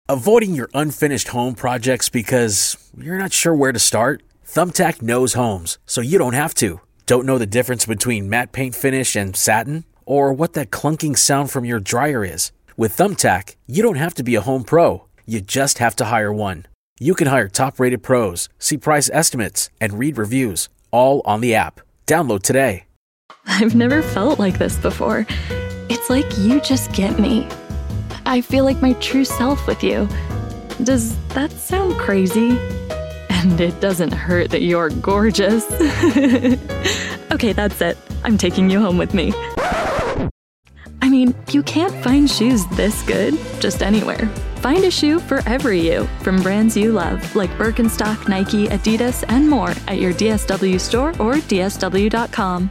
Avoiding your unfinished home projects because you're not sure where to start? Thumbtack knows homes, so you don't have to. Don't know the difference between matte paint finish and satin? Or what that clunking sound from your dryer is? With Thumbtack, you don't have to be a home pro. You just have to hire one. You can hire top-rated pros, see price estimates, and read reviews, all on the app. Download today. I've never felt like this before. It's like you just get me. I feel like my true self with you. Does that sound crazy? And it doesn't hurt that you're gorgeous. Okay, that's it. I'm taking you home with me. I mean, you can't find shoes this good just anywhere. Find a shoe for every you from brands you love, like Birkenstock, Nike, Adidas, and more at your DSW store or DSW.com.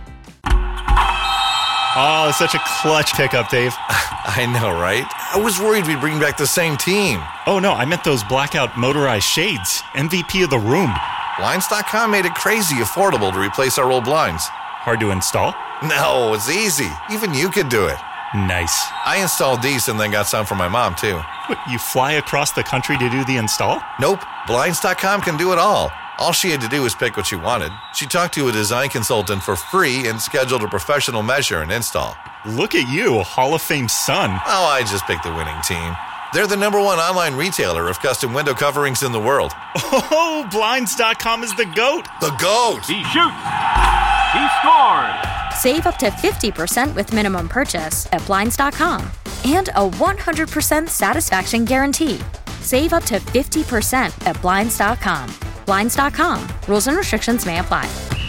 Oh, such a clutch pickup, Dave. I know, right? I was worried we'd bring back the same team. Oh, no, I meant those blackout motorized shades. MVP of the room. Blinds.com made it crazy affordable to replace our old blinds. Hard to install? No, it's easy. Even you could do it. Nice. I installed these and then got some for my mom, too. What, you fly across the country to do the install? Nope. Blinds.com can do it all. All she had to do was pick what she wanted. She talked to a design consultant for free and scheduled a professional measure and install. Look at you, Hall of Fame son. Oh, I just picked the winning team. They're the #1 online retailer of custom window coverings in the world. Oh, Blinds.com is the GOAT. The GOAT! He shoots. He scores. Save up to 50% with minimum purchase at Blinds.com. And a 100% satisfaction guarantee. Save up to 50% at Blinds.com. Blinds.com. Rules and restrictions may apply.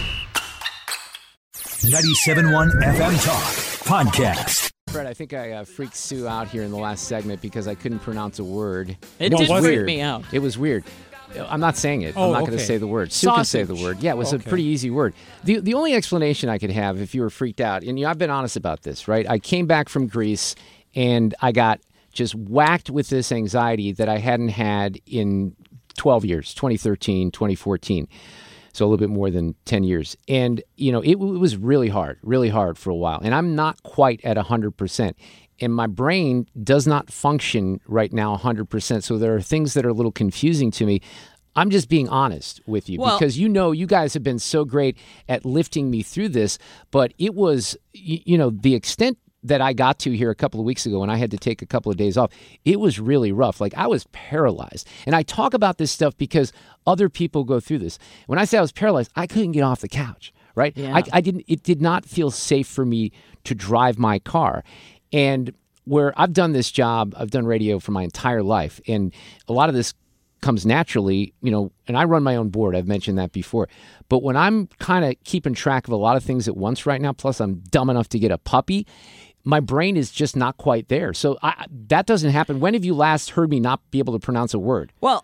97.1 FM Talk Podcast. Fred, I think I freaked Sue out here in the last segment because I couldn't pronounce a word. It did freak me out. It was weird. I'm not saying it. I'm not going to say the word. Sue can say the word. Yeah, it was a pretty easy word. The only explanation I could have if you were freaked out, and I've been honest about this, right? I came back from Greece, and I got just whacked with this anxiety that I hadn't had in 12 years, 2013, 2014. So a little bit more than 10 years. And, it was really hard for a while. And I'm not quite at 100%. And my brain does not function right now 100%. So there are things that are a little confusing to me. I'm just being honest with you because you guys have been so great at lifting me through this. But it was, the extent that I got to here a couple of weeks ago when I had to take a couple of days off, it was really rough. Like I was paralyzed. And I talk about this stuff because other people go through this. When I say I was paralyzed, I couldn't get off the couch, right? Yeah. It did not feel safe for me to drive my car. And where I've done this job, I've done radio for my entire life. And a lot of this comes naturally, and I run my own board. I've mentioned that before. But when I'm kind of keeping track of a lot of things at once right now, plus I'm dumb enough to get a puppy, my brain is just not quite there. So that doesn't happen. When have you last heard me not be able to pronounce a word? Well,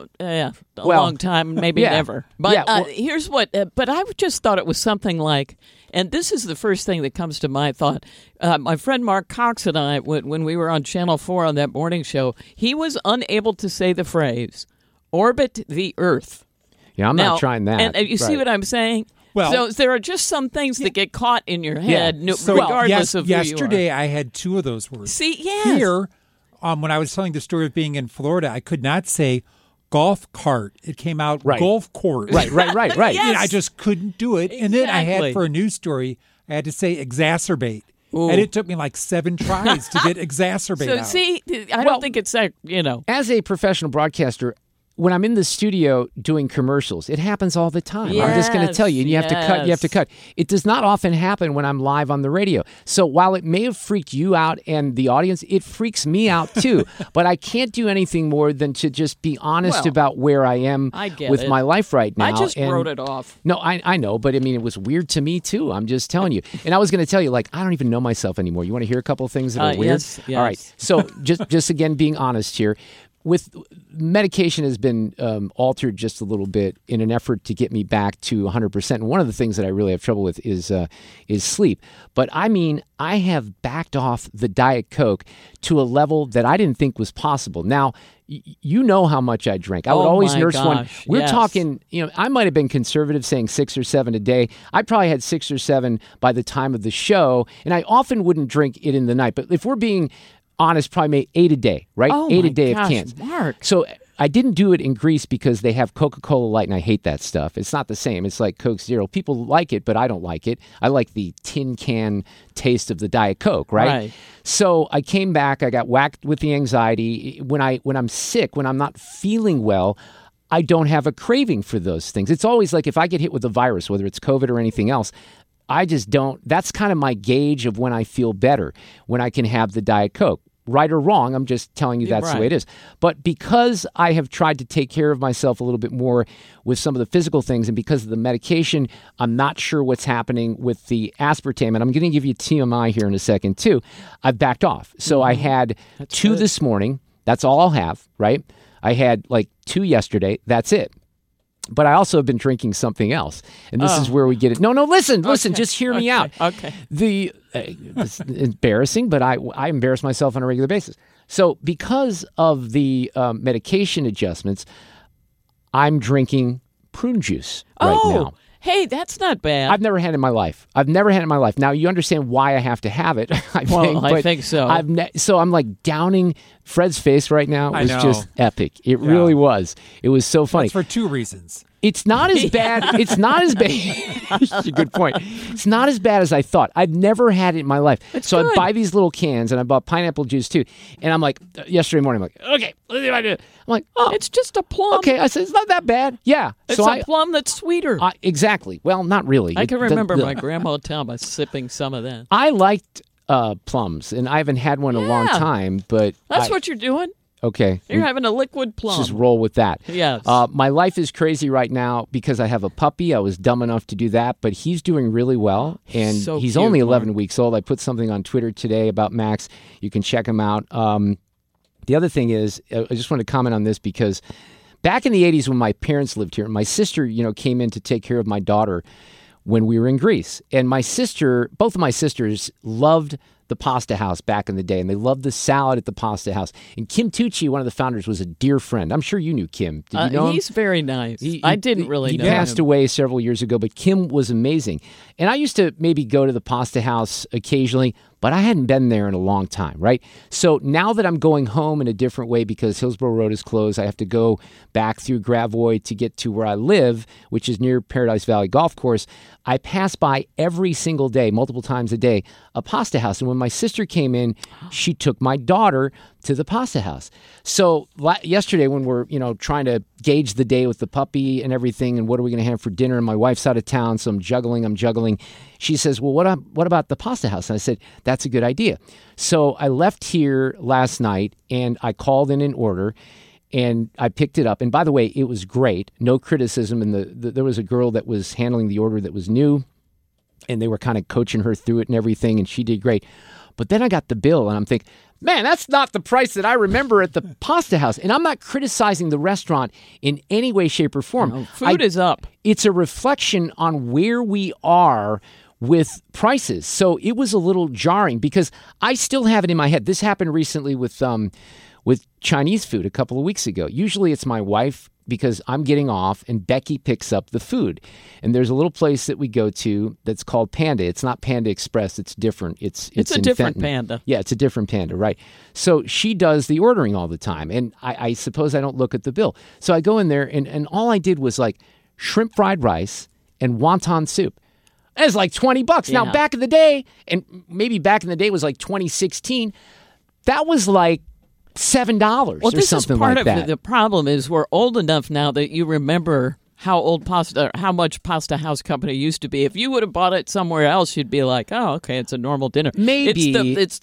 a long time, maybe never. But here's what, but I just thought it was something like, and this is the first thing that comes to my thought. My friend Mark Cox and I, when we were on Channel 4 on that morning show, he was unable to say the phrase, orbit the Earth. Yeah, I'm not trying that. And you see what I'm saying? Well, so there are just some things that get caught in your head, regardless of who you are. Yesterday, I had two of those words. See, yes. Here, when I was telling the story of being in Florida, I could not say golf cart. It came out golf court. Right. Yes. And I just couldn't do it. And then I had, for a news story, I had to say exacerbate. Ooh. And it took me like 7 tries to get exacerbate out. So, see, I don't think it's that, As a professional broadcaster, when I'm in the studio doing commercials, it happens all the time. Yes, I'm just going to tell you, and you have to cut. It does not often happen when I'm live on the radio. So while it may have freaked you out and the audience, it freaks me out too. But I can't do anything more than to just be honest about where I am with my life right now. I just wrote it off. No, I know, but I mean, it was weird to me too. I'm just telling you. And I was going to tell you, I don't even know myself anymore. You want to hear a couple of things that are weird? Yes. All right. So just again, being honest here. With medication has been altered just a little bit in an effort to get me back to 100%. And one of the things that I really have trouble with is sleep. But I mean, I have backed off the Diet Coke to a level that I didn't think was possible. Now, you know how much I drink. I would always nurse one. We're talking, I might have been conservative saying 6 or 7 a day. I probably had 6 or 7 by the time of the show. And I often wouldn't drink it in the night. But if we're being honest, probably made 8 a day, right? Oh 8 a day of cans. Mark. So I didn't do it in Greece because they have Coca-Cola Light, and I hate that stuff. It's not the same. It's like Coke Zero. People like it, but I don't like it. I like the tin can taste of the Diet Coke, right? So I came back. I got whacked with the anxiety. When I'm sick, when I'm not feeling well, I don't have a craving for those things. It's always like if I get hit with a virus, whether it's COVID or anything else, I just don't. That's kind of my gauge of when I feel better, when I can have the Diet Coke. Right or wrong, I'm just telling you that's the way it is. But because I have tried to take care of myself a little bit more with some of the physical things, and because of the medication, I'm not sure what's happening with the aspartame. And I'm going to give you TMI here in a second, too. I've backed off. So I had 2 this morning. That's all I'll have, right? I had like 2 yesterday. That's it. But I also have been drinking something else. And this is where we get it. No, listen, just hear me out. Okay. It's embarrassing, but I embarrass myself on a regular basis. So because of the medication adjustments, I'm drinking prune juice right now. Hey, that's not bad. I've never had it in my life. Now, you understand why I have to have it, I think so. So I'm like downing Fred's face right now. It was just epic. It really was. It was so funny. That's for 2 reasons. It's not as bad. It's not as bad. That's a good point. It's not as bad as I thought. I've never had it in my life. So I buy these little cans, and I bought pineapple juice too. And I'm like, yesterday morning, I'm like, okay, let's see if I do it. I'm like, it's just a plum. Okay, I said it's not that bad. Yeah, it's a plum that's sweeter. Exactly. Well, not really. I can remember my grandma telling me sipping some of that. I liked plums, and I haven't had one in a long time. But that's what you're doing. Okay. You're having a liquid plum. Just roll with that. Yes. My life is crazy right now because I have a puppy. I was dumb enough to do that, but he's doing really well. And so he's cute, only 11 weeks old. I put something on Twitter today about Max. You can check him out. The other thing is, I just want to comment on this because back in the 80s when my parents lived here, my sister, came in to take care of my daughter when we were in Greece. And both of my sisters loved the Pasta House back in the day, and they loved the salad at the Pasta House. And Kim Tucci, one of the founders, was a dear friend. I'm sure you knew Kim. Did you know him? He's very nice. I didn't really know him. He passed away several years ago, but Kim was amazing. And I used to maybe go to the Pasta House occasionally, but I hadn't been there in a long time, right? So now that I'm going home in a different way because Hillsborough Road is closed, I have to go back through Gravois to get to where I live, which is near Paradise Valley Golf Course. I pass by every single day, multiple times a day, a Pasta House. And when my sister came in, she took my daughter to the Pasta House. So yesterday when we're, trying to gauge the day with the puppy and everything and what are we going to have for dinner, and my wife's out of town, so I'm juggling. She says, well, what about the Pasta House? And I said, that's a good idea. So I left here last night and I called in an order and I picked it up. And by the way, it was great. No criticism. And there was a girl that was handling the order that was new, and they were kind of coaching her through it and everything, and she did great. But then I got the bill, and I'm thinking, man, that's not the price that I remember at the Pasta House. And I'm not criticizing the restaurant in any way, shape, or form. No, food is up. It's a reflection on where we are with prices. So it was a little jarring because I still have it in my head. This happened recently with Chinese food a couple of weeks ago. Usually it's my wife because I'm getting off and Becky picks up the food. And there's a little place that we go to that's called Panda. It's not Panda Express. It's different. It's a different Panda. Yeah, it's a different Panda, right. So she does the ordering all the time. And I suppose I don't look at the bill. So I go in there and all I did was like shrimp fried rice and wonton soup. It was like $20. Yeah. Now, back in the day, and maybe back in the day it was like 2016, that was like $7 or something like that. Well, this is part of the problem is we're old enough now that you remember how much Pasta House Company used to be. If you would have bought it somewhere else, you'd be like, oh, okay, it's a normal dinner. Maybe.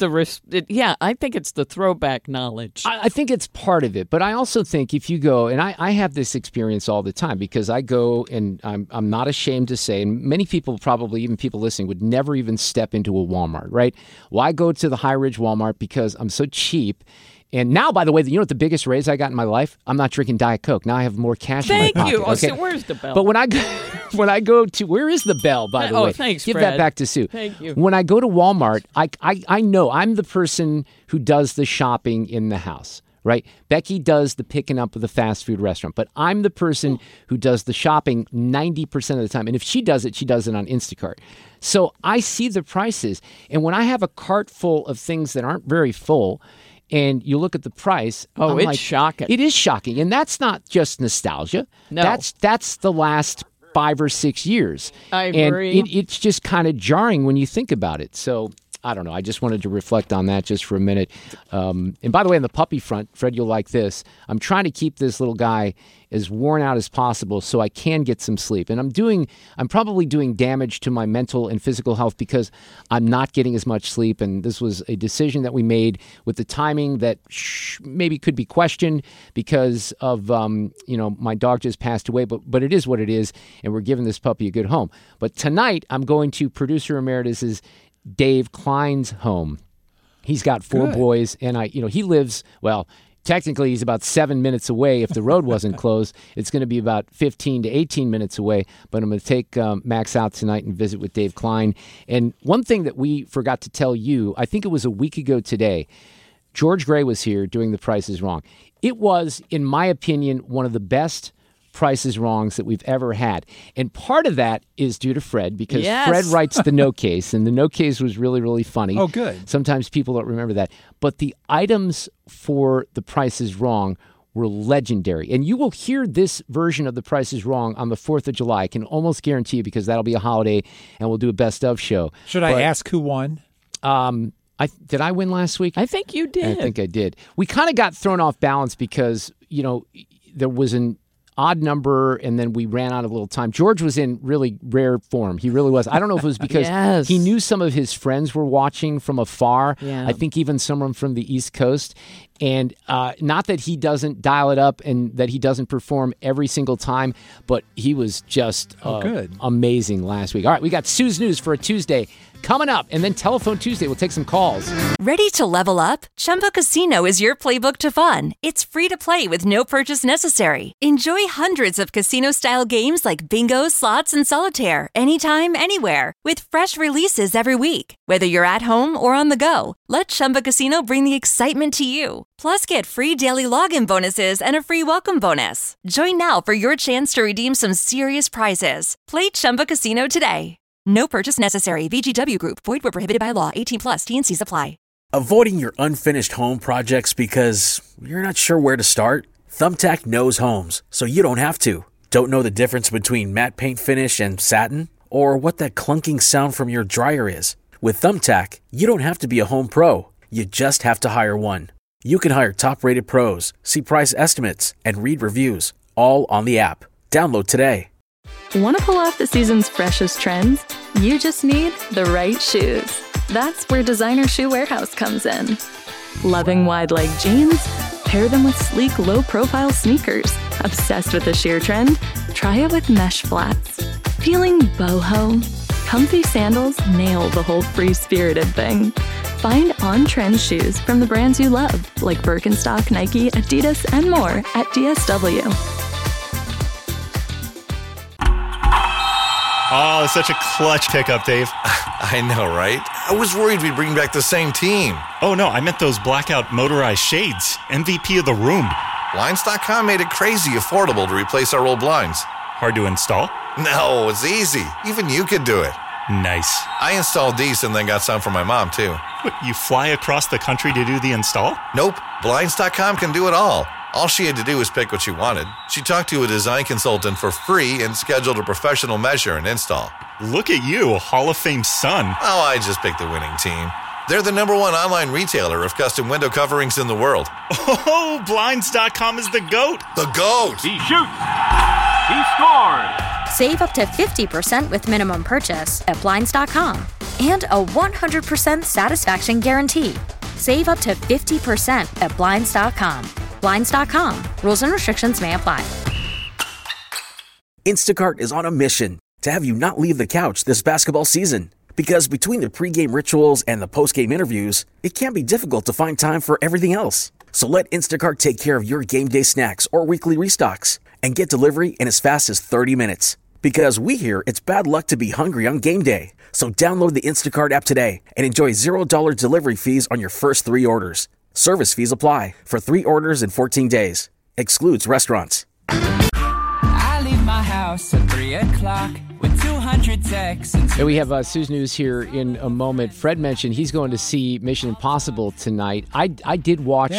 I think it's the throwback knowledge. I think it's part of it. But I also think if you go, and I have this experience all the time because I go and I'm not ashamed to say, and many people probably, even people listening, would never even step into a Walmart, right? Well, I go to the High Ridge Walmart because I'm so cheap. And now, by the way, you know what the biggest raise I got in my life? I'm not drinking Diet Coke. Now I have more cash in my pocket. Thank you. Okay? So where's the bell? But when I go to, where is the bell, by the way? Oh, thanks, Give Fred. that back to Sue. Thank you. When I go to Walmart, I know I'm the person who does the shopping in the house, right? Becky does the picking up of the fast food restaurant, but I'm the person who does the shopping 90% of the time. And if she does it on Instacart. So I see the prices. And when I have a cart full of things that aren't very full, and you look at the price, it's shocking. It is shocking. And that's not just nostalgia. No. That's the last 5 or 6 years. I agree. And it's just kind of jarring when you think about it. So I don't know. I just wanted to reflect on that just for a minute. And by the way, on the puppy front, Fred, you'll like this. I'm trying to keep this little guy as worn out as possible so I can get some sleep. And I'm probably doing damage to my mental and physical health because I'm not getting as much sleep. And this was a decision that we made with the timing that maybe could be questioned because of, my dog just passed away. But it is what it is. And we're giving this puppy a good home. But tonight, I'm going to producer emeritus's Dave Klein's home. He's got 4 boys, and he lives, well, technically he's about 7 minutes away. If the road wasn't closed, it's going to be about 15 to 18 minutes away. But I'm going to take Max out tonight and visit with Dave Klein. And one thing that we forgot to tell you, I think it was a week ago today, George Gray was here doing The Price is Wrong. It was, in my opinion, one of the best Price is Wrongs that we've ever had. And part of that is due to Fred, because Fred writes the no case, and the no case was really, really funny. Oh, good. Sometimes people don't remember that. But the items for The Price is Wrong were legendary. And you will hear this version of The Price is Wrong on the 4th of July. I can almost guarantee you, because that'll be a holiday, and we'll do a best of show. Should I ask who won? Did I win last week? I think you did. I think I did. We kind of got thrown off balance because, there was an odd number, and then we ran out of a little time. George was in really rare form. He really was. I don't know if it was because he knew some of his friends were watching from afar. Yeah. I think even someone from the East Coast. And not that he doesn't dial it up and that he doesn't perform every single time, but he was just good. Amazing last week. All right, we got Sue's News for a Tuesday coming up, and then Telephone Tuesday. We'll take some calls. Ready to level up? Chumba Casino is your playbook to fun. It's free to play with no purchase necessary. Enjoy hundreds of casino-style games like bingo, slots, and solitaire anytime, anywhere, with fresh releases every week. Whether you're at home or on the go, let Chumba Casino bring the excitement to you. Plus, get free daily login bonuses and a free welcome bonus. Join now for your chance to redeem some serious prizes. Play Chumba Casino today. No purchase necessary. VGW Group. Void where prohibited by law. 18+. T&Cs apply. Avoiding your unfinished home projects because you're not sure where to start? Thumbtack knows homes, so you don't have to. Don't know the difference between matte paint finish and satin? Or what that clunking sound from your dryer is? With Thumbtack, you don't have to be a home pro. You just have to hire one. You can hire top-rated pros, see price estimates, and read reviews, all on the app. Download today. Want to pull off the season's freshest trends? You just need the right shoes. That's where Designer Shoe Warehouse comes in. Loving wide-leg jeans? Pair them with sleek, low-profile sneakers. Obsessed with the sheer trend? Try it with mesh flats. Feeling boho? Comfy sandals nail the whole free-spirited thing. Find on-trend shoes from the brands you love, like Birkenstock, Nike, Adidas, and more at DSW. Oh, such a clutch pickup, Dave. I know, right? I was worried we'd bring back the same team. Oh, no, I meant those blackout motorized shades. MVP of the room. Blinds.com made it crazy affordable to replace our old blinds. Hard to install? No, it's easy. Even you could do it. Nice. I installed these and then got some for my mom, too. What, you fly across the country to do the install? Nope. Blinds.com can do it all. All she had to do was pick what she wanted. She talked to a design consultant for free and scheduled a professional measure and install. Look at you, a Hall of Fame son. Oh, I just picked the winning team. They're the #1 online retailer of custom window coverings in the world. Oh, Blinds.com is the GOAT. The GOAT! He shoots! He scores! Save up to 50% with minimum purchase at Blinds.com. And a 100% satisfaction guarantee. Save up to 50% at Blinds.com. Blinds.com. Rules and restrictions may apply. Instacart is on a mission to have you not leave the couch this basketball season. Because between the pregame rituals and the postgame interviews, it can be difficult to find time for everything else. So let Instacart take care of your game day snacks or weekly restocks and get delivery in as fast as 30 minutes. Because we hear it's bad luck to be hungry on game day. So download the Instacart app today and enjoy $0 delivery fees on your first 3 orders. Service fees apply for 3 orders in 14 days. Excludes restaurants. I leave my house at 3 o'clock with 200 texts. And we have Sue's News here in a moment. Fred mentioned he's going to see Mission Impossible tonight. I did watch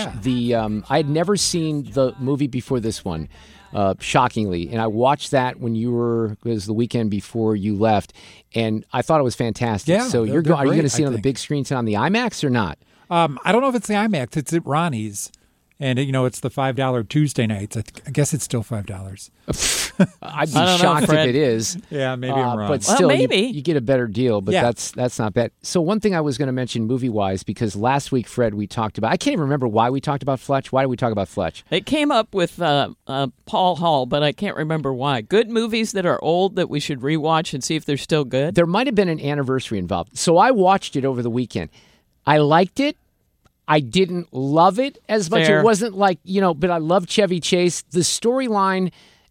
I had never seen the movie before this one, shockingly. And I watched that when it was the weekend before you left. And I thought it was fantastic. Yeah, so are you going to see it on the big screen on the IMAX or not? I don't know if it's the IMAX. It's at Ronnie's. And, it's the $5 Tuesday nights. I guess it's still $5. I'd be shocked if it is. Yeah, maybe I'm wrong. But still, maybe. You get a better deal, but that's not bad. So one thing I was going to mention movie-wise, because last week, Fred, we talked about, I can't even remember why we talked about Fletch. Why did we talk about Fletch? It came up with Paul Hall, but I can't remember why. Good movies that are old that we should rewatch and see if they're still good? There might have been an anniversary involved. So I watched it over the weekend. I liked it. I didn't love it as much. Fair. It wasn't like, but I loved Chevy Chase. The storyline,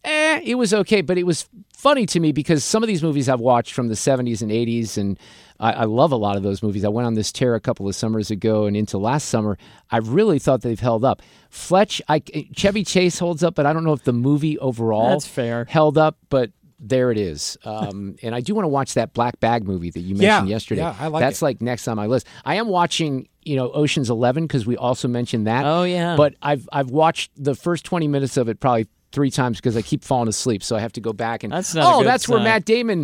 it was okay, but it was funny to me because some of these movies I've watched from the 70s and 80s, and I love a lot of those movies. I went on this tear a couple of summers ago and into last summer. I really thought they've held up. Fletch, Chevy Chase holds up, but I don't know if the movie overall That's fair. held up, but there it is. And I do want to watch that Black Bag movie that you mentioned yesterday. Yeah, I like That's it. like next on my list. I am watching, Ocean's 11 because we also mentioned that. Oh, yeah. But I've watched the first 20 minutes of it probably 3 times because I keep falling asleep. So I have to go back and, that's not a good that's where sign. Matt Damon,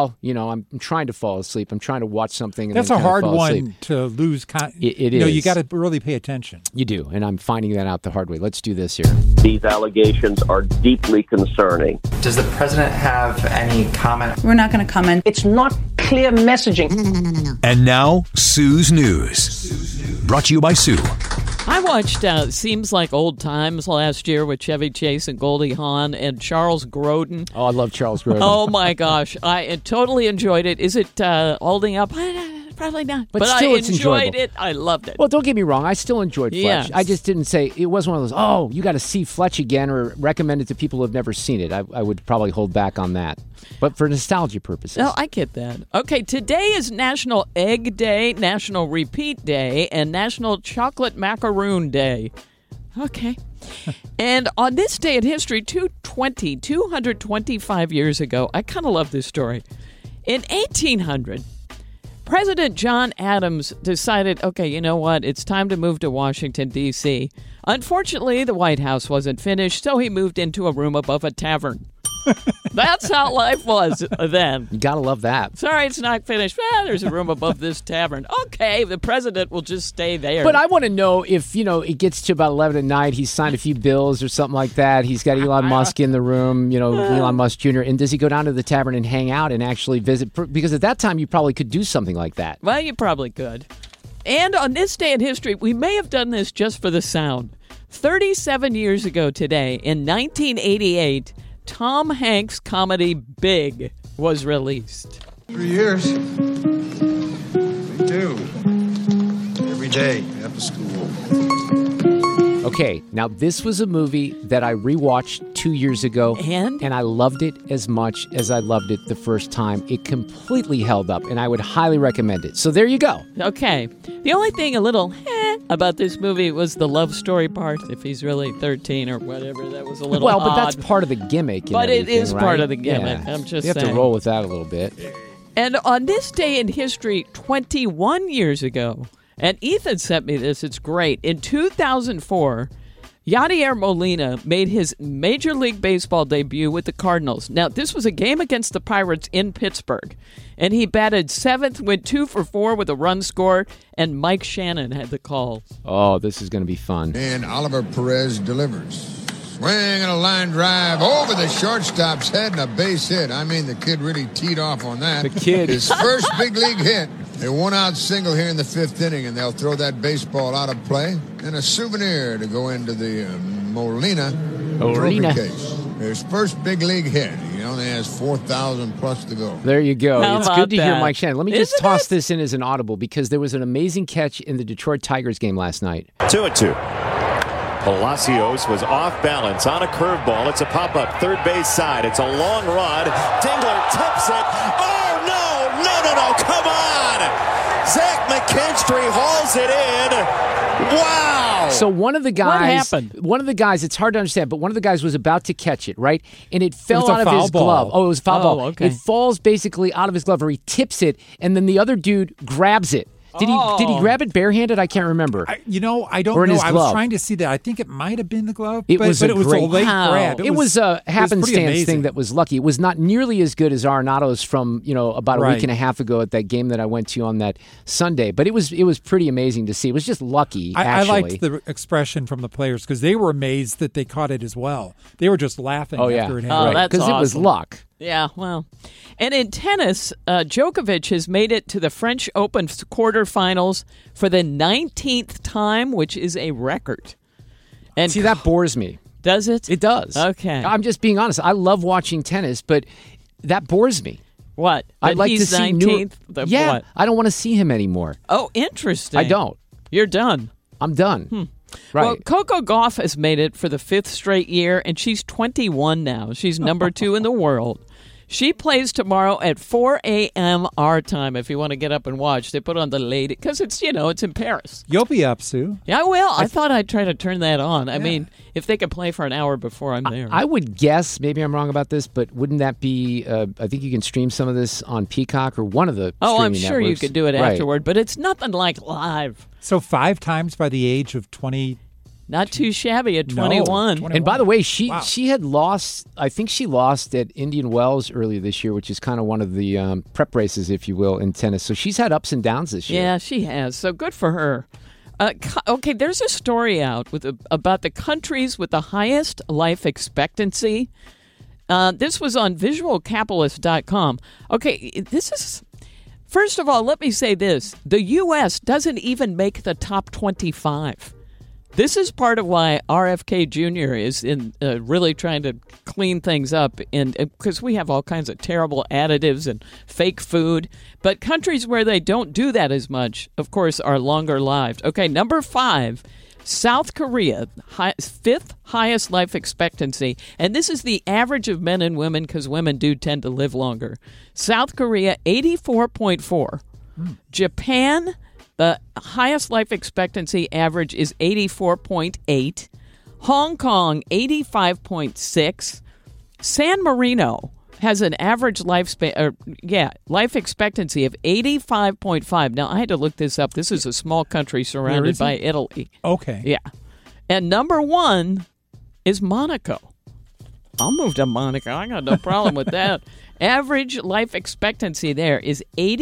I'm trying to fall asleep. I'm trying to watch something. And That's then a kind of hard fall one asleep. to lose. It is. You got to really pay attention. You do. And I'm finding that out the hard way. Let's do this here. These allegations are deeply concerning. Does the president have any comment? We're not going to comment. It's not clear messaging. No. And now, Sue's News. Brought to you by Sue. I watched Seems Like Old Times last year with Chevy Chase and Goldie Hawn and Charles Grodin. Oh, I love Charles Grodin. Oh, my gosh. I totally enjoyed it. Is it holding up? Probably not. But still, I it's enjoyed enjoyable. it. I loved it. Well, don't get me wrong. I still enjoyed Fletch. Yes. I just didn't say it was one of those, you got to see Fletch again or recommend it to people who have never seen it. I would probably hold back on that. But for nostalgia purposes. No, I get that. Okay, today is National Egg Day, National Repeat Day, and National Chocolate Macaroon Day. Okay. And on this day in history, 225 years ago, I kind of love this story. In 1800, President John Adams decided, okay, you know what? It's time to move to Washington, D.C. Unfortunately, the White House wasn't finished, so he moved into a room above a tavern. That's how life was then. You gotta love that. Sorry, it's not finished. There's a room above this tavern. Okay, the president will just stay there. But I want to know if, it gets to about 11 at night, he's signed a few bills or something like that. He's got Elon Musk in the room, Elon Musk Jr. And does he go down to the tavern and hang out and actually visit? Because at that time, you probably could do something like that. Well, you probably could. And on this day in history, we may have done this just for the sound. 37 years ago today, in 1988, Tom Hanks' comedy Big was released. 3 years. Me too. Every day after school. Okay, now this was a movie that I rewatched 2 years ago. And I loved it as much as I loved it the first time. It completely held up, and I would highly recommend it. So there you go. Okay. The only thing a little about this movie was the love story part. If he's really 13 or whatever, that was a little but odd. that's part of the gimmick. But it is right? part of the gimmick. Yeah. I'm just you saying. have to roll with that a little bit. And on this day in history, 21 years ago, and Ethan sent me this, it's great. In 2004, Yadier Molina made his Major League Baseball debut with the Cardinals. Now, this was a game against the Pirates in Pittsburgh, and he batted 7th, went 2 for 4 with a run scored, and Mike Shannon had the call. Oh, this is going to be fun. And Oliver Perez delivers. Swing and a line drive over the shortstop's head and a base hit. I mean, the kid really teed off on that. The kid. His first big league hit. A one-out single here in the 5th inning, and they'll throw that baseball out of play. And a souvenir to go into the Molina trophy case. His first big league hit. He only has 4,000 plus to go. There you go. How It's about good to hear that? Mike Shannon. Let me just toss this in as an audible because there was an amazing catch in the Detroit Tigers game last night. 2-2. Palacios was off balance on a curveball. It's a pop-up third base side. It's a long rod. Dingler tips it. Oh, no, come on. Zach McKinstry hauls it in. Wow. So one of the guys, what happened? One of the guys, it's hard to understand, but one of the guys was about to catch it, right? And it fell out of his glove. Oh, it was a foul ball. Okay. It falls basically out of his glove, or he tips it, and then the other dude grabs it. Did he grab it barehanded? I can't remember. I don't or in know. His I glove. was trying to see that. I think it might have been the glove. It was a late grab. It was a happenstance thing that was lucky. It was not nearly as good as Arenado's from about a week and a half ago at that game that I went to on that Sunday. But it was pretty amazing to see. It was just lucky. I liked the expression from the players because they were amazed that they caught it as well. They were just laughing after it happened. That's because awesome. It was luck. Yeah, well. And in tennis, Djokovic has made it to the French Open quarterfinals for the 19th time, which is a record. And see, that bores me. Does it? It does. Okay. I'm just being honest. I love watching tennis, but that bores me. What? I'd like he's to see 19th? What? I don't want to see him anymore. Oh, interesting. I don't. You're done. I'm done. Right. Well, Coco Gauff has made it for the 5th straight year, and she's 21 now. She's number 2 in the world. She plays tomorrow at 4 a.m. our time if you want to get up and watch. They put on the late, because it's in Paris. You'll be up, Sue. Yeah, I will. I thought I'd try to turn that on. I mean, if they could play for an hour before I'm there. I would guess, maybe I'm wrong about this, but wouldn't that be, I think you can stream some of this on Peacock or one of the streaming I'm sure networks. you could do it afterward, but it's nothing like live. So 5 times by the age of 20. Not too shabby at 21. And by the way, she had lost, I think she lost at Indian Wells earlier this year, which is kind of one of the prep races, if you will, in tennis. So she's had ups and downs this year. Yeah, she has. So good for her. Okay, there's a story out about the countries with the highest life expectancy. This was on visualcapitalist.com. Okay, this is... First of all, let me say this. The U.S. doesn't even make the top 25. This is part of why RFK Jr. is in really trying to clean things up, because we have all kinds of terrible additives and fake food. But countries where they don't do that as much, of course, are longer lived. Okay, number 5, South Korea, 5th highest life expectancy. And this is the average of men and women, because women do tend to live longer. South Korea, 84.4. Japan, the highest life expectancy average is 84.8. Hong Kong, 85.6. San Marino has an average life expectancy of 85.5. Now, I had to look this up. This is a small country surrounded by Italy. Okay. Yeah. And number 1 is Monaco. I'll move to Monaco. I got no problem with that. Average life expectancy there is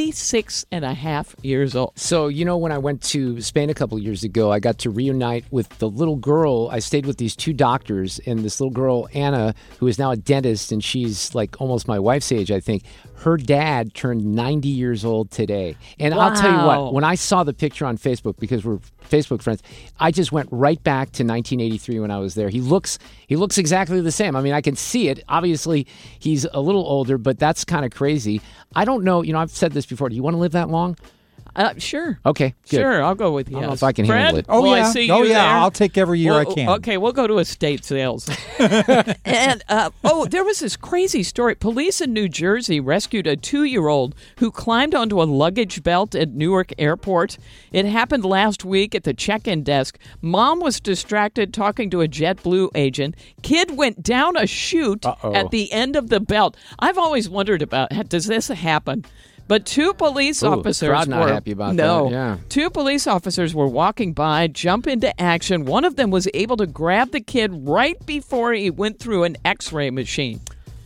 86.5 years old. So, when I went to Spain a couple of years ago, I got to reunite with the little girl. I stayed with these 2 doctors, and this little girl, Anna, who is now a dentist, and she's like almost my wife's age, I think. Her dad turned 90 years old today. And wow. I'll tell you what, when I saw the picture on Facebook, because we're Facebook friends, I just went right back to 1983 when I was there. He looks exactly the same. I mean, I can see it. Obviously, he's a little older, but that's kind of crazy. I don't know. I've said this before. Do you want to live that long? Sure. Okay, good. Sure, I'll go with you. I don't know if I can Fred, handle it. Oh, will yeah. I see you there? I'll take every year I can. Okay, we'll go to estate sales. And, there was this crazy story. Police in New Jersey rescued a 2-year-old who climbed onto a luggage belt at Newark Airport. It happened last week at the check-in desk. Mom was distracted talking to a JetBlue agent. Kid went down a chute at the end of the belt. I've always wondered about, does this happen? But 2 police officers crowd not happy about that. Yeah. 2 police officers were walking by, jump into action. One of them was able to grab the kid right before he went through an X-ray machine.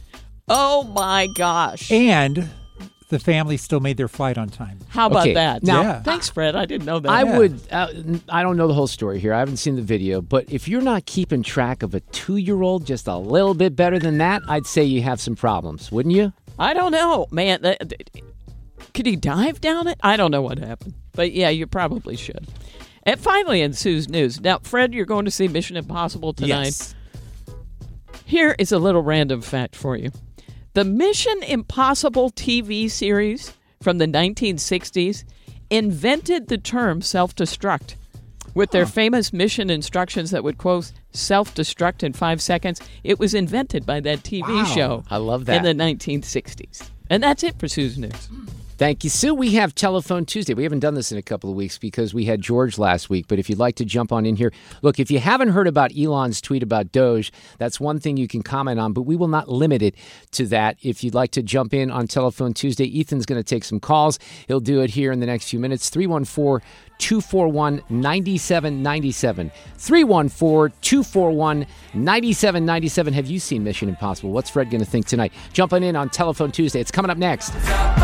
Oh my gosh. And the family still made their flight on time. How about that? Now, thanks, Fred. I didn't know that. I don't know the whole story here. I haven't seen the video. But if you're not keeping track of a 2-year-old just a little bit better than that, I'd say you have some problems, wouldn't you? I don't know, man. Could he dive down it? I don't know what happened. But yeah, you probably should. And finally in Sue's News. Now, Fred, you're going to see Mission Impossible tonight. Yes. Here is a little random fact for you. The Mission Impossible TV series from the 1960s invented the term self-destruct. With their famous mission instructions that would, quote, self-destruct in 5 seconds, it was invented by that TV show. I love that. In the 1960s. And that's it for Sue's News. Thank you, Sue. We have Telephone Tuesday. We haven't done this in a couple of weeks because we had George last week. But if you'd like to jump on in here, look, if you haven't heard about Elon's tweet about Doge, that's one thing you can comment on, but we will not limit it to that. If you'd like to jump in on Telephone Tuesday, Ethan's going to take some calls. He'll do it here in the next few minutes. 314-241-9797. 314-241-9797. Have you seen Mission Impossible? What's Fred going to think tonight? Jumping in on Telephone Tuesday. It's coming up next.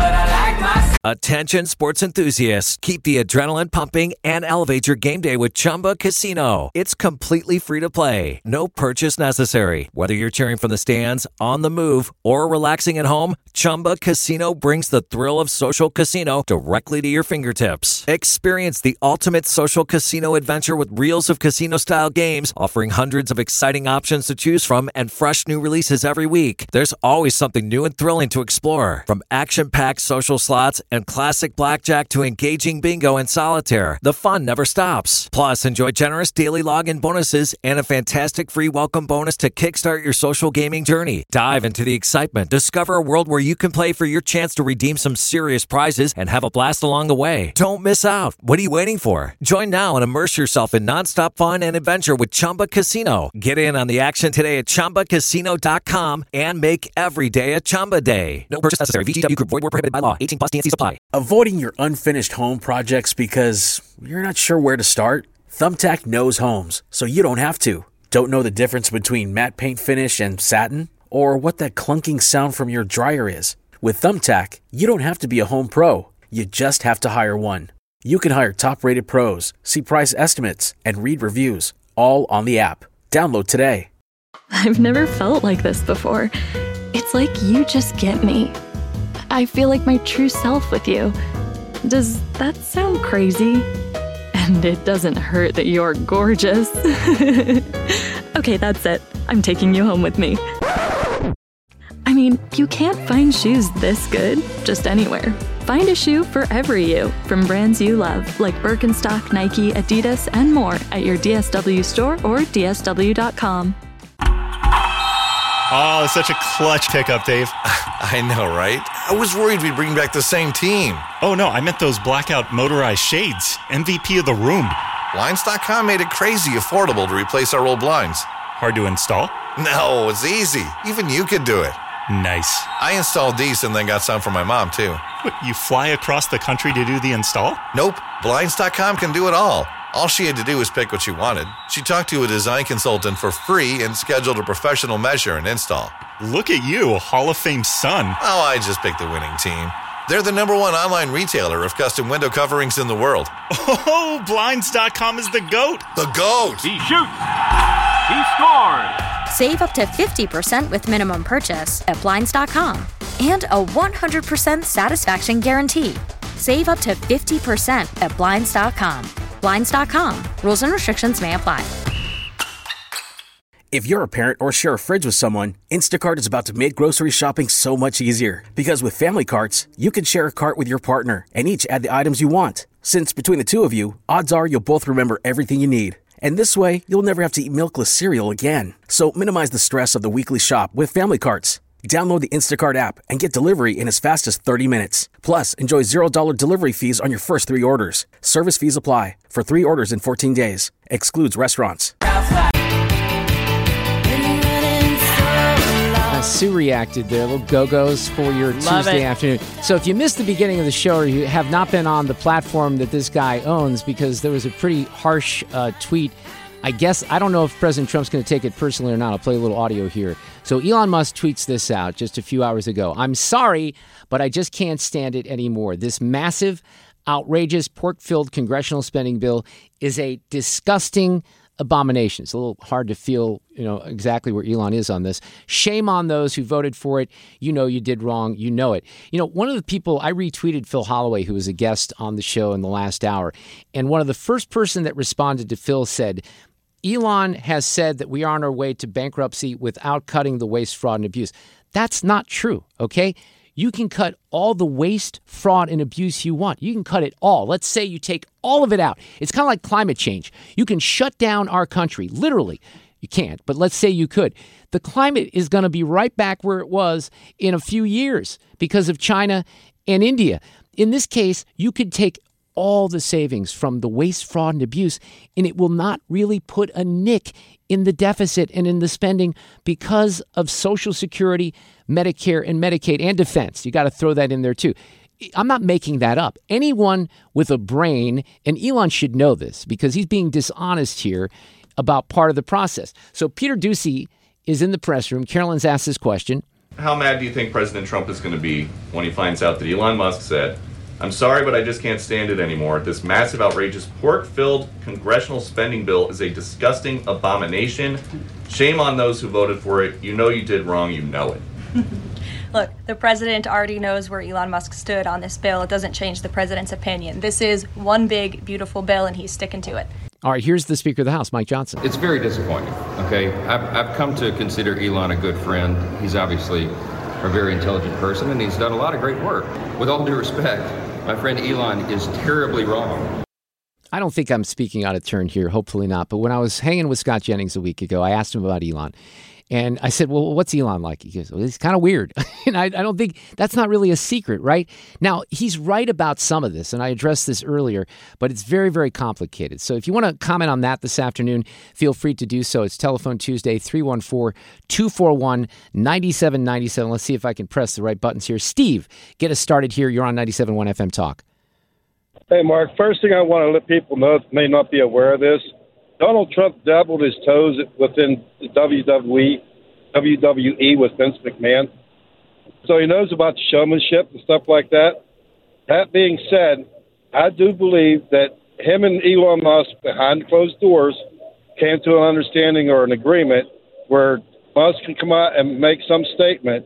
Attention sports enthusiasts. Keep the adrenaline pumping and elevate your game day with Chumba Casino. It's completely free to play. No purchase necessary. Whether you're cheering from the stands, on the move, or relaxing at home, Chumba Casino brings the thrill of social casino directly to your fingertips. Experience the ultimate social casino adventure with reels of casino-style games, offering hundreds of exciting options to choose from and fresh new releases every week. There's always something new and thrilling to explore. From action-packed social slots and classic blackjack to engaging bingo and solitaire, the fun never stops. Plus, enjoy generous daily login bonuses and a fantastic free welcome bonus to kickstart your social gaming journey. Dive into the excitement. Discover a world where you can play for your chance to redeem some serious prizes and have a blast along the way. Don't miss out. What are you waiting for? Join now and immerse yourself in nonstop fun and adventure with Chumba Casino. Get in on the action today at ChumbaCasino.com and make every day a Chumba day. No purchase necessary. VGW Group. Void where prohibited by law. 18 plus TNCs apply. Avoiding your unfinished home projects because you're not sure where to start? Thumbtack knows homes, so you don't have to. Don't know the difference between matte paint finish and satin? Or what that clunking sound from your dryer is? With Thumbtack, you don't have to be a home pro. You just have to hire one. You can hire top-rated pros, see price estimates, and read reviews, all on the app. Download today. I've never felt like this before. It's like you just get me. I feel like my true self with you. Does that sound crazy? And it doesn't hurt that you're gorgeous. Okay, that's it. I'm taking you home with me. I mean, you can't find shoes this good just anywhere. Find a shoe for every you, from brands you love, like Birkenstock, Nike, Adidas, and more at your DSW store or DSW.com. Oh, it's such a clutch pickup, Dave. I know, right? I was worried we'd bring back the same team. Oh, no, I meant those blackout motorized shades. MVP of the room. Blinds.com made it crazy affordable to replace our old blinds. Hard to install? No, it's easy. Even you could do it. Nice. I installed these and then got some for my mom, too. What, you fly across the country to do the install? Nope. Blinds.com can do it all. All she had to do was pick what she wanted. She talked to a design consultant for free and scheduled a professional measure and install. Look at you, a Hall of Fame son. Oh, I just picked the winning team. They're the #1 online retailer of custom window coverings in the world. Oh, Blinds.com is the GOAT. The GOAT! He shoots. He scores. Save up to 50% with minimum purchase at Blinds.com. And a 100% satisfaction guarantee. Save up to 50% at Blinds.com. Blinds.com. Rules and restrictions may apply. If you're a parent or share a fridge with someone, Instacart is about to make grocery shopping so much easier. Because with family carts, you can share a cart with your partner and each add the items you want. Since between the two of you, odds are you'll both remember everything you need. And this way, you'll never have to eat milkless cereal again. So minimize the stress of the weekly shop with family carts. Download the Instacart app and get delivery in as fast as 30 minutes. Plus, enjoy $0 delivery fees on your first 3 orders. Service fees apply. For 3 orders in 14 days. Excludes restaurants. Sue reacted there. Little go-go's for your Tuesday afternoon. So if you missed the beginning of the show or you have not been on the platform that this guy owns, because there was a pretty harsh tweet, I guess, I don't know if President Trump's going to take it personally or not. I'll play a little audio here. So Elon Musk tweets this out just a few hours ago. I'm sorry, but I just can't stand it anymore. This massive, outrageous, pork-filled congressional spending bill is a disgusting abomination. It's a little hard to feel, exactly where Elon is on this. Shame on those who voted for it. You know you did wrong. You know it. One of the people, I retweeted Phil Holloway, who was a guest on the show in the last hour. And one of the first person that responded to Phil said, Elon has said that we are on our way to bankruptcy without cutting the waste, fraud, and abuse. That's not true, okay? You can cut all the waste, fraud, and abuse you want. You can cut it all. Let's say you take all of it out. It's kind of like climate change. You can shut down our country. Literally, you can't, but let's say you could. The climate is going to be right back where it was in a few years because of China and India. in this case, you could take all the savings from the waste, fraud, and abuse, and it will not really put a nick in the deficit and in the spending because of Social Security, Medicare, and Medicaid, and defense. You got to throw that in there, too. I'm not making that up. Anyone with a brain, and Elon should know this because he's being dishonest here about part of the process. So Peter Doocy is in the press room. Carolyn's asked this question. How mad do you think President Trump is going to be when he finds out that Elon Musk said, "I'm sorry, but I just can't stand it anymore. This massive, outrageous, pork-filled congressional spending bill is a disgusting abomination. Shame on those who voted for it. You know you did wrong. You know it." Look, the president already knows where Elon Musk stood on this bill. It doesn't change the president's opinion. This is one big, beautiful bill, and he's sticking to it. All right, here's the Speaker of the House, Mike Johnson. It's very disappointing, okay? I've come to consider Elon a good friend. He's obviously a very intelligent person, and he's done a lot of great work. With all due respect, my friend Elon is terribly wrong. I don't think I'm speaking out of turn here, hopefully not. But when I was hanging with Scott Jennings a week ago, I asked him about Elon. And I said, well, what's Elon like? He goes, well, he's kind of weird. And I don't think that's not really a secret, right? Now, he's right about some of this, and I addressed this earlier, but it's very, very complicated. So if you want to comment on that this afternoon, feel free to do so. It's Telephone Tuesday, 314-241-9797. Let's see if I can press the right buttons here. Steve, get us started here. You're on 97.1 FM Talk. Hey, Mark, first thing I want to let people know that may not be aware of this, Donald Trump dabbled his toes within the WWE with Vince McMahon. So he knows about the showmanship and stuff like that. That being said, I do believe that him and Elon Musk behind closed doors came to an understanding or an agreement where Musk can come out and make some statement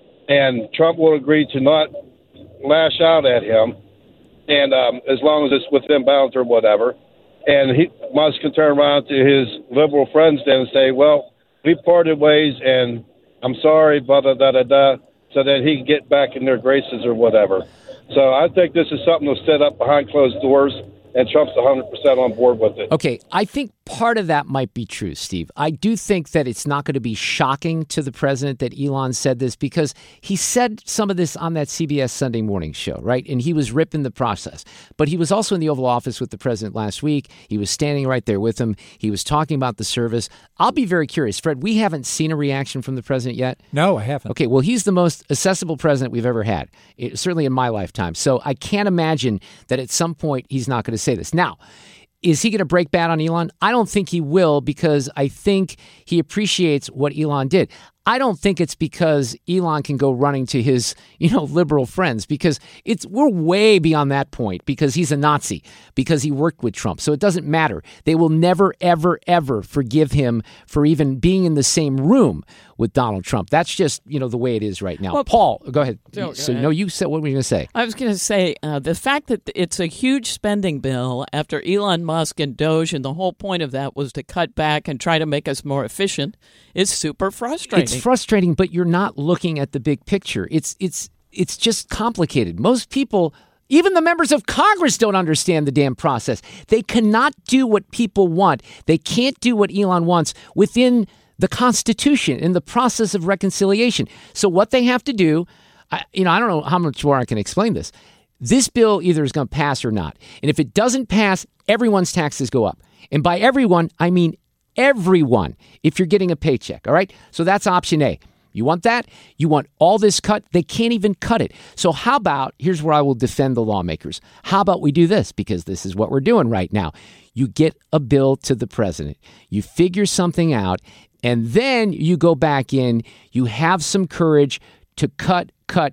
and Trump will agree to not lash out at him. And as long as it's within bounds or whatever. And Musk can turn around to his liberal friends then and say, well, we parted ways and I'm sorry, blah, blah, blah, blah, blah, so that he can get back in their graces or whatever. So I think this is something that's set up behind closed doors, and Trump's 100% on board with it. Okay, I think part of that might be true, Steve. I do think that it's not going to be shocking to the president that Elon said this because he said some of this on that CBS Sunday morning show, right? And he was ripping the process. But he was also in the Oval Office with the president last week. He was standing right there with him. He was talking about the service. I'll be very curious. Fred, we haven't seen a reaction from the president yet. No, I haven't. Okay, well, he's the most accessible president we've ever had, certainly in my lifetime. So I can't imagine that at some point he's not going to say this. Now, is he going to break bad on Elon? I don't think he will because I think he appreciates what Elon did. I don't think it's because Elon can go running to his, liberal friends because we're way beyond that point because he's a Nazi, because he worked with Trump. So it doesn't matter. They will never, ever, ever forgive him for even being in the same room with Donald Trump. That's just, the way it is right now. Well, Paul, go ahead. You said, what were you going to say? I was going to say the fact that it's a huge spending bill after Elon Musk and Doge, and the whole point of that was to cut back and try to make us more efficient, is super frustrating. It's frustrating, but you're not looking at the big picture. It's just complicated. Most people, even the members of Congress, don't understand the damn process. They cannot do what people want. They can't do what Elon wants within the Constitution in the process of reconciliation. So what they have to do, I don't know how much more I can explain this. This bill either is going to pass or not. And if it doesn't pass, everyone's taxes go up. And by everyone, I mean everyone, if you're getting a paycheck, all right? So that's option A. You want that? You want all this cut? They can't even cut it. So how about, here's where I will defend the lawmakers. How about we do this? Because this is what we're doing right now. You get a bill to the president. You figure something out, and then you go back in. You have some courage to cut.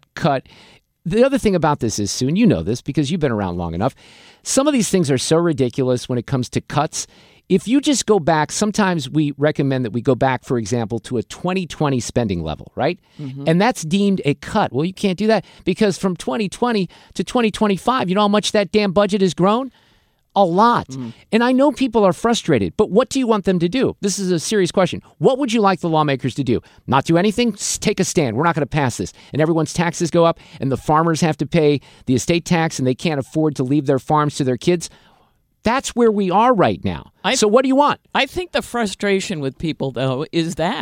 The other thing about this is, Sue, and you know this because you've been around long enough, some of these things are so ridiculous when it comes to cuts. If you just go back, sometimes we recommend that we go back, for example, to a 2020 spending level, right? Mm-hmm. And that's deemed a cut. Well, you can't do that because from 2020 to 2025, you know how much that damn budget has grown? A lot. Mm. And I know people are frustrated, but what do you want them to do? This is a serious question. What would you like the lawmakers to do? Not do anything? Take a stand. We're not going to pass this. And everyone's taxes go up and the farmers have to pay the estate tax and they can't afford to leave their farms to their kids. That's where we are right now. So what do you want? I think the frustration with people, though, is that.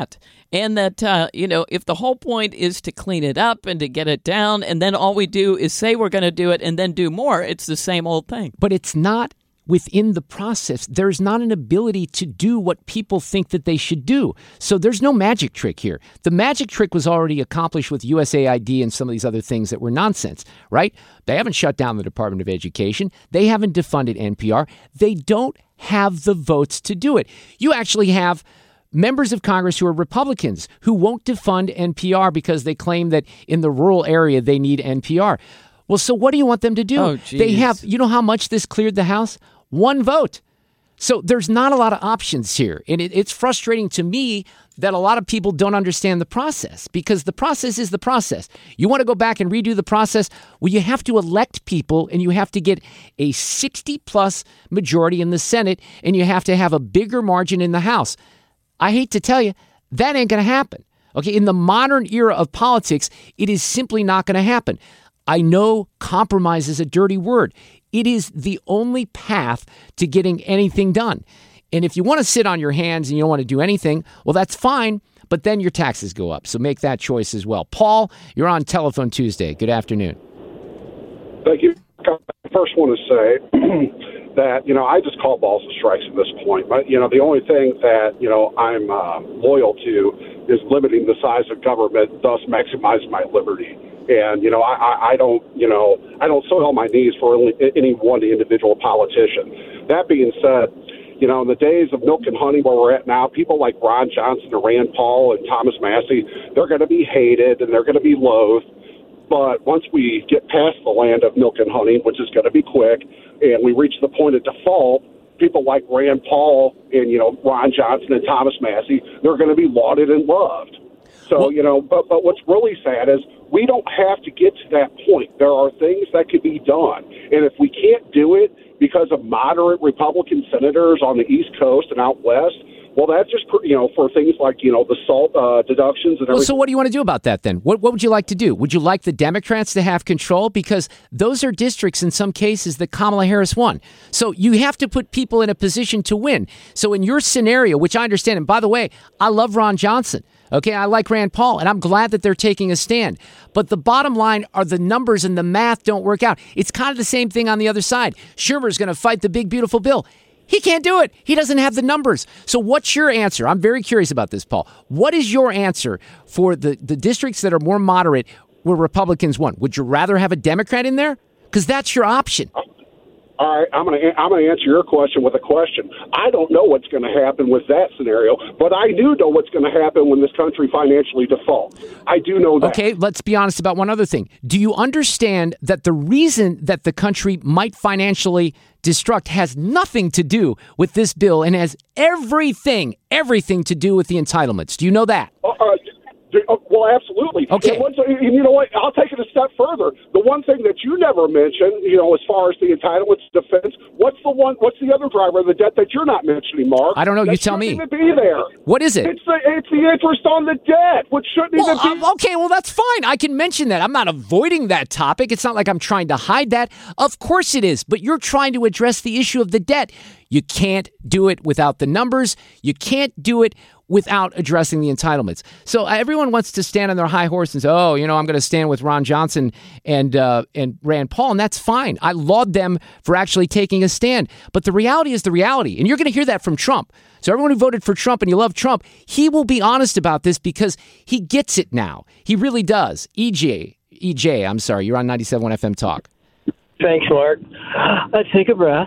And that, if the whole point is to clean it up and to get it down, and then all we do is say we're going to do it and then do more, it's the same old thing. But it's not within the process. There's not an ability to do what people think that they should do. So there's no magic trick here. The magic trick was already accomplished with USAID and some of these other things that were nonsense, right? They haven't shut down the Department of Education. They haven't defunded NPR. They don't have the votes to do it. You actually have members of Congress who are Republicans who won't defund NPR because they claim that in the rural area they need NPR. Well, so what do you want them to do? Oh, geez. They have, you know how much this cleared the House? 1 vote. So there's not a lot of options here. And it's frustrating to me that a lot of people don't understand the process, because the process is the process. You want to go back and redo the process? Well, you have to elect people, and you have to get a 60-plus majority in the Senate, and you have to have a bigger margin in the House. I hate to tell you, that ain't going to happen. Okay, in the modern era of politics, it is simply not going to happen. I know compromise is a dirty word. It is the only path to getting anything done. And if you want to sit on your hands and you don't want to do anything, well, that's fine, but then your taxes go up. So make that choice as well. Paul, you're on Telephone Tuesday. Good afternoon. Thank you. I first want to say that, I just call balls and strikes at this point. But, the only thing that, I'm loyal to is limiting the size of government, thus maximizing my liberty. And, I don't soil my knees for any one individual politician. That being said, in the days of milk and honey where we're at now, people like Ron Johnson and Rand Paul and Thomas Massie, they're going to be hated and they're going to be loathed. But once we get past the land of milk and honey, which is going to be quick, and we reach the point of default, people like Rand Paul and, Ron Johnson and Thomas Massie, they're going to be lauded and loved. So, but what's really sad is we don't have to get to that point. There are things that could be done. And if we can't do it because of moderate Republican senators on the East Coast and out West, well, that's just, for things like, the SALT deductions and everything. Well, so what do you want to do about that then? What would you like to do? Would you like the Democrats to have control? Because those are districts in some cases that Kamala Harris won. So you have to put people in a position to win. So in your scenario, which I understand, and by the way, I love Ron Johnson. Okay, I like Rand Paul, and I'm glad that they're taking a stand. But the bottom line are the numbers and the math don't work out. It's kind of the same thing on the other side. Schumer's going to fight the big, beautiful bill. He can't do it. He doesn't have the numbers. So what's your answer? I'm very curious about this, Paul. What is your answer for the districts that are more moderate where Republicans won? Would you rather have a Democrat in there? Because that's your option. All right, I'm going to answer your question with a question. I don't know what's going to happen with that scenario, but I do know what's going to happen when this country financially defaults. I do know that. Okay, let's be honest about one other thing. Do you understand that the reason that the country might financially destruct has nothing to do with this bill and has everything to do with the entitlements? Do you know that? Well, absolutely. Okay. And you know what? I'll take it a step further. The one thing that you never mentioned, as far as the entitlements defense, what's the other driver of the debt that you're not mentioning, Mark? I don't know. You tell me. Shouldn't even be there. What is it? It's the interest on the debt, which shouldn't even be. Okay, well, that's fine. I can mention that. I'm not avoiding that topic. It's not like I'm trying to hide that. Of course it is. But you're trying to address the issue of the debt. You can't do it without the numbers. You can't do it without addressing the entitlements. So everyone wants to stand on their high horse and say, I'm going to stand with Ron Johnson and Rand Paul, and that's fine. I laud them for actually taking a stand. But the reality is the reality, and you're going to hear that from Trump. So everyone who voted for Trump and you love Trump, he will be honest about this because he gets it now. He really does. EJ, I'm sorry, you're on 97.1 FM Talk. Thanks, Mark. Let's take a breath.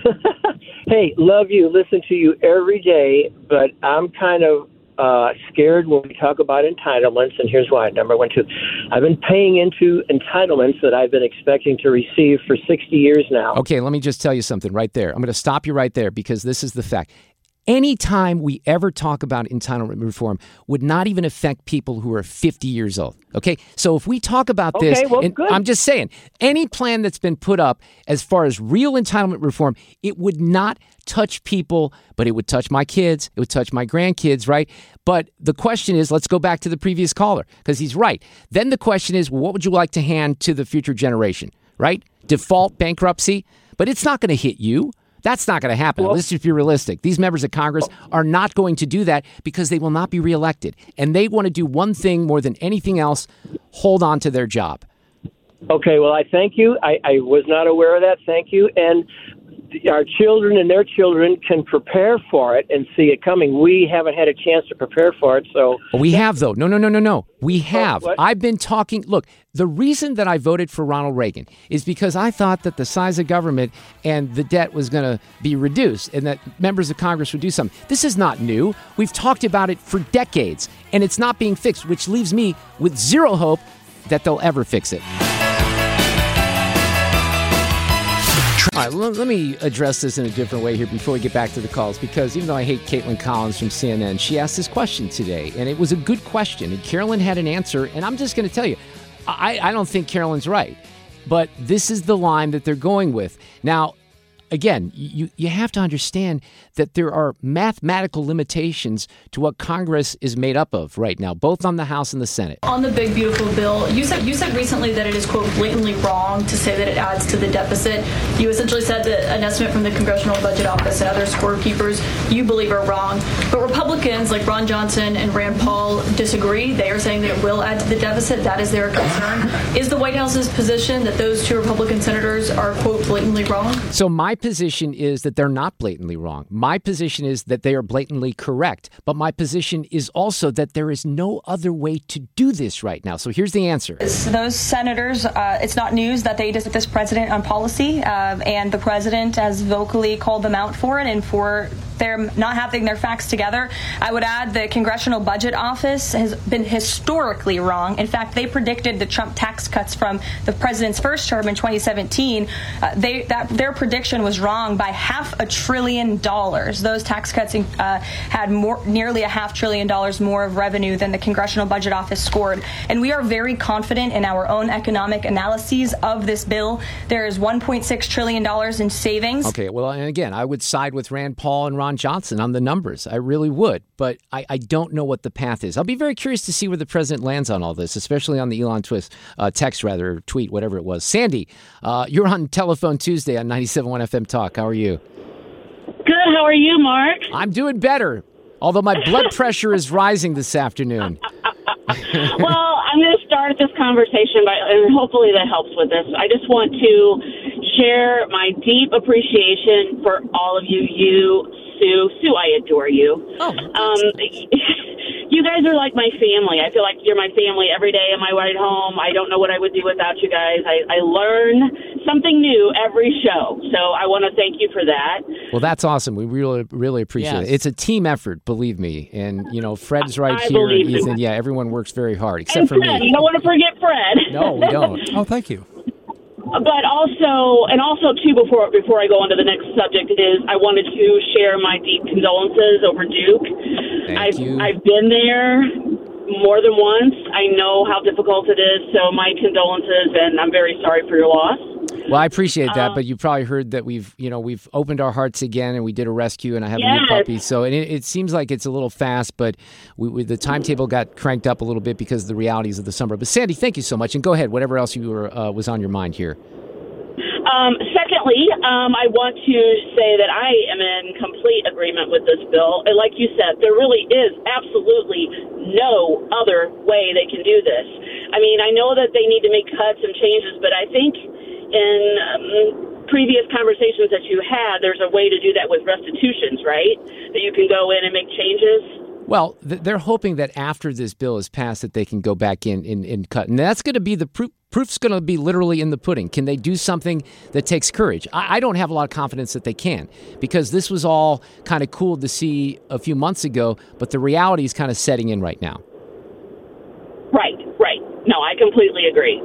Hey, love you, listen to you every day, but I'm kind of scared when we talk about entitlements, and here's why. Number 1, 2, I've been paying into entitlements that I've been expecting to receive for 60 years now. Okay, let me just tell you something right there. I'm going to stop you right there because this is the fact. Anytime we ever talk about entitlement reform would not even affect people who are 50 years old. Okay, so if we talk about this, and I'm just saying, any plan that's been put up as far as real entitlement reform, it would not touch people, but it would touch my kids, it would touch my grandkids, right? But the question is, let's go back to the previous caller, because he's right. Then the question is, what would you like to hand to the future generation, right? Default, bankruptcy, but it's not going to hit you. That's not going to happen. Let's just be realistic. These members of Congress are not going to do that because they will not be reelected. And they want to do one thing more than anything else, hold on to their job. Okay, well, I thank you. I was not aware of that. Thank you. And our children and their children can prepare for it and see it coming. We haven't had a chance to prepare for it, so... We have, though. No. We have. I've been talking... Look, the reason that I voted for Ronald Reagan is because I thought that the size of government and the debt was going to be reduced and that members of Congress would do something. This is not new. We've talked about it for decades, and it's not being fixed, which leaves me with zero hope that they'll ever fix it. All right, let me address this in a different way here before we get back to the calls, because even though I hate Caitlin Collins from CNN, she asked this question today, and it was a good question, and Carolyn had an answer, and I'm just going to tell you, I don't think Carolyn's right, but this is the line that they're going with. Now, again, you have to understand that there are mathematical limitations to what Congress is made up of right now, both on the House and the Senate. On the big, beautiful bill, you said recently that it is, quote, blatantly wrong to say that it adds to the deficit. You essentially said that an estimate from the Congressional Budget Office and other scorekeepers you believe are wrong. But Republicans like Ron Johnson and Rand Paul disagree. They are saying that it will add to the deficit. That is their concern. Is the White House's position that those two Republican senators are, quote, blatantly wrong? So my position is that they're not blatantly wrong. My position is that they are blatantly correct. But my position is also that there is no other way to do this right now. So here's the answer. Those senators, it's not news that they disagree with this president on policy, and the president has vocally called them out for it and for their not having their facts together. I would add the Congressional Budget Office has been historically wrong. In fact, they predicted the Trump tax cuts from the president's first term in 2017. Their prediction was wrong by $500 billion. Those tax cuts had nearly $500 billion more of revenue than the Congressional Budget Office scored. And we are very confident in our own economic analyses of this bill. There is $1.6 trillion in savings. Okay, well, and again, I would side with Rand Paul and Ron Johnson on the numbers. I really would. But I don't know what the path is. I'll be very curious to see where the president lands on all this, especially on the Elon tweet, whatever it was. Sandy, you're on Telephone Tuesday on 97.1 FM Talk. How are you? Good. How are you, Mark? I'm doing better, although my blood pressure is rising this afternoon. Well, I'm going to start this conversation and hopefully that helps with this. I just want to share my deep appreciation for all of you. Sue, I adore you. You guys are like my family. I feel like you're my family every day on my ride home. I don't know what I would do without you guys. I learn something new every show. So I want to thank you for that. Well, that's awesome. We really, really appreciate it. It's a team effort, believe me. And, Fred's right here. And Ethan, everyone works very hard, except for Fred, me. You don't want to forget Fred. No, we don't. Oh, thank you. But also too, before I go on to the next subject, is I wanted to share my deep condolences over Duke. Thank you. I've been there more than once. I know how difficult it is, so my condolences, and I'm very sorry for your loss. Well, I appreciate that, but you probably heard that we've opened our hearts again, and we did a rescue, and I have a new puppy. So it seems like it's a little fast, but the timetable got cranked up a little bit because of the realities of the summer. But Sandy, thank you so much, and go ahead, whatever else was on your mind here. Secondly, I want to say that I am in complete agreement with this bill. And like you said, there really is absolutely no other way they can do this. I mean, I know that they need to make cuts and changes, but I think in previous conversations that you had, there's a way to do that with restitutions, right? That you can go in and make changes. Well, they're hoping that after this bill is passed that they can go back in and cut. And that's going to be the proof's going to be literally in the pudding. Can they do something that takes courage? I don't have a lot of confidence that they can, because this was all kind of cool to see a few months ago, but the reality is kind of setting in right now. Right. No, I completely agree.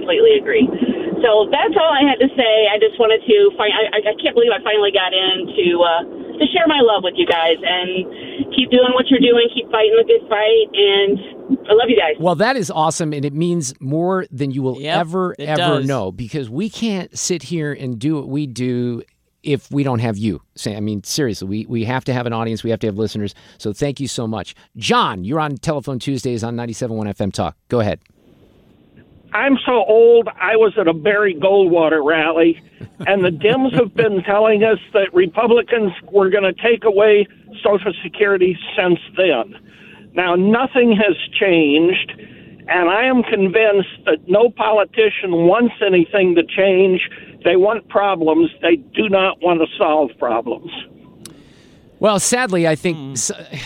So that's all I had to say. I just wanted to I can't believe I finally got in to share my love with you guys, and keep doing what you're doing, keep fighting the good fight, and I love you guys. Well, that is awesome, and it means more than you will ever know, because we can't sit here and do what we do if we don't have you. I mean, seriously, we have to have an audience. We have to have listeners. So thank you so much. John, you're on Telephone Tuesdays on 97.1 FM Talk. Go ahead. I'm so old, I was at a Barry Goldwater rally, and the Dems have been telling us that Republicans were going to take away Social Security since then. Now, nothing has changed, and I am convinced that no politician wants anything to change. They want problems. They do not want to solve problems. Well, sadly, I think,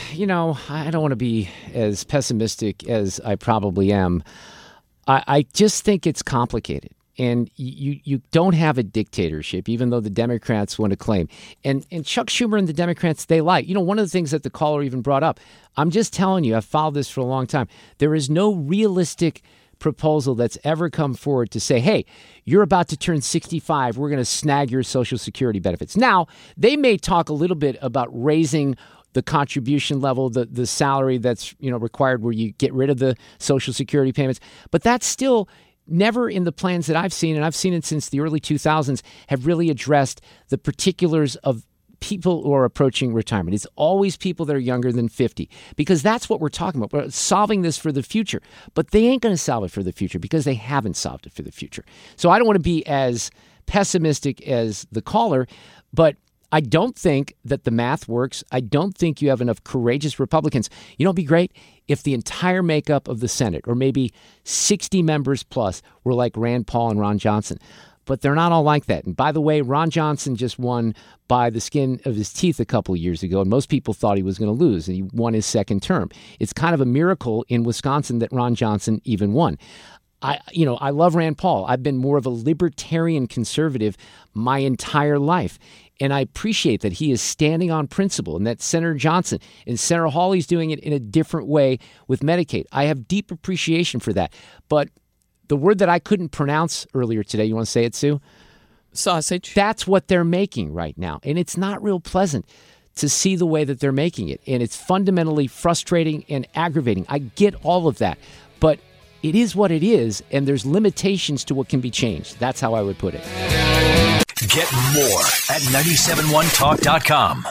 I don't want to be as pessimistic as I probably am. I just think it's complicated. And you don't have a dictatorship, even though the Democrats want to claim. And Chuck Schumer and the Democrats, they like. One of the things that the caller even brought up, I'm just telling you, I've followed this for a long time. There is no realistic proposal that's ever come forward to say, hey, you're about to turn 65. We're going to snag your Social Security benefits. Now, they may talk a little bit about raising the contribution level, the salary that's required where you get rid of the Social Security payments. But that's still never in the plans that I've seen, and I've seen it since the early 2000s, have really addressed the particulars of people who are approaching retirement. It's always people that are younger than 50, because that's what we're talking about. We're solving this for the future, but they ain't going to solve it for the future because they haven't solved it for the future. So I don't want to be as pessimistic as the caller, but I don't think that the math works. I don't think you have enough courageous Republicans. It'd be great if the entire makeup of the Senate, or maybe 60 members plus, were like Rand Paul and Ron Johnson. But they're not all like that. And by the way, Ron Johnson just won by the skin of his teeth a couple of years ago, and most people thought he was going to lose, and he won his second term. It's kind of a miracle in Wisconsin that Ron Johnson even won. I love Rand Paul. I've been more of a libertarian conservative my entire life. And I appreciate that he is standing on principle, and that Senator Johnson and Senator Hawley's doing it in a different way with Medicaid. I have deep appreciation for that. But the word that I couldn't pronounce earlier today, you want to say it, Sue? Sausage. That's what they're making right now. And it's not real pleasant to see the way that they're making it. And it's fundamentally frustrating and aggravating. I get all of that. But it is what it is, and there's limitations to what can be changed. That's how I would put it. Get more at 971talk.com.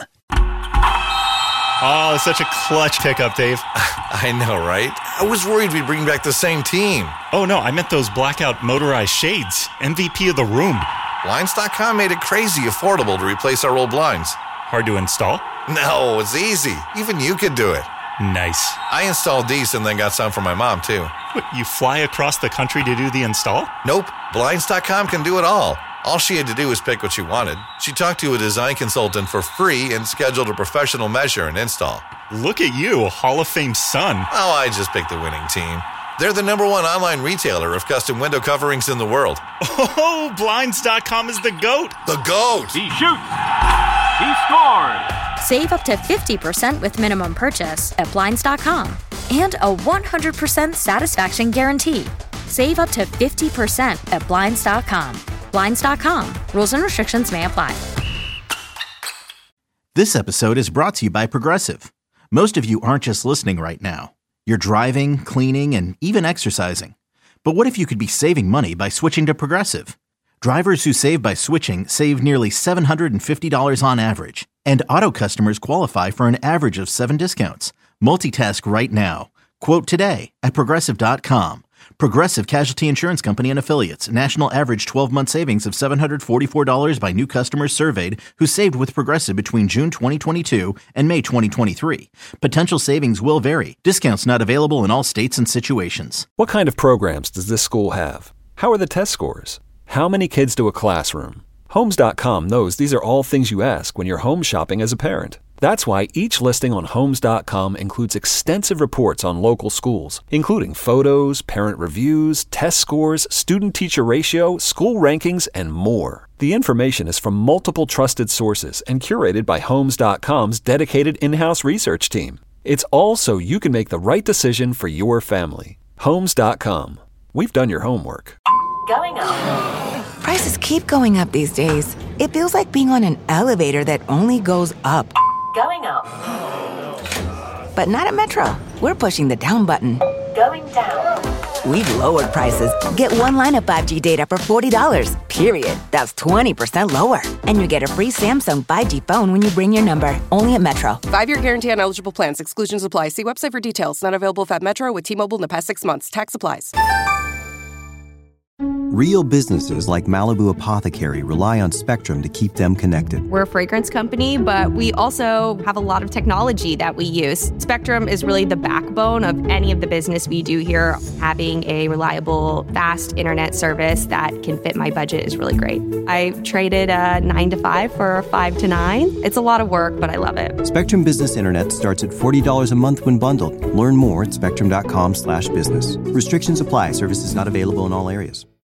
Oh, such a clutch pickup, Dave. I know, right? I was worried we'd bring back the same team. Oh, no, I meant those blackout motorized shades. MVP of the room. Blinds.com made it crazy affordable to replace our old blinds. Hard to install? No, it's easy. Even you could do it. Nice. I installed these and then got some for my mom, too. What, you fly across the country to do the install? Nope. Blinds.com can do it all. All she had to do was pick what she wanted. She talked to a design consultant for free and scheduled a professional measure and install. Look at you, a Hall of Fame son. Oh, I just picked the winning team. They're the #1 online retailer of custom window coverings in the world. Oh, Blinds.com is the GOAT. The GOAT! He shoots. He scores. Save up to 50% with minimum purchase at Blinds.com. And a 100% satisfaction guarantee. Save up to 50% at Blinds.com. Blinds.com. Rules and restrictions may apply. This episode is brought to you by Progressive. Most of you aren't just listening right now. You're driving, cleaning, and even exercising. But what if you could be saving money by switching to Progressive? Drivers who save by switching save nearly $750 on average. And auto customers qualify for an average of 7 discounts. Multitask right now. Quote today at Progressive.com. Progressive Casualty Insurance Company and Affiliates. National average 12-month savings of $744 by new customers surveyed who saved with Progressive between June 2022 and May 2023. Potential savings will vary. Discounts not available in all states and situations. What kind of programs does this school have? How are the test scores? How many kids do a classroom? Homes.com knows these are all things you ask when you're home shopping as a parent. That's why each listing on Homes.com includes extensive reports on local schools, including photos, parent reviews, test scores, student-teacher ratio, school rankings, and more. The information is from multiple trusted sources and curated by Homes.com's dedicated in-house research team. It's all so you can make the right decision for your family. Homes.com. We've done your homework. Going up. Prices keep going up these days. It feels like being on an elevator that only goes up. Going up. But not at Metro. We're pushing the down button. Going down. We've lowered prices. Get one line of 5G data for $40, period. That's 20% lower. And you get a free Samsung 5G phone when you bring your number. Only at Metro. 5-year guarantee on eligible plans. Exclusions apply. See website for details. Not available at Metro with T-Mobile in the past 6 months. Tax applies. Real businesses like Malibu Apothecary rely on Spectrum to keep them connected. We're a fragrance company, but we also have a lot of technology that we use. Spectrum is really the backbone of any of the business we do here. Having a reliable, fast internet service that can fit my budget is really great. I traded a 9 to 5 for a 5 to 9. It's a lot of work, but I love it. Spectrum Business Internet starts at $40 a month when bundled. Learn more at spectrum.com/business. Restrictions apply. Services not available in all areas.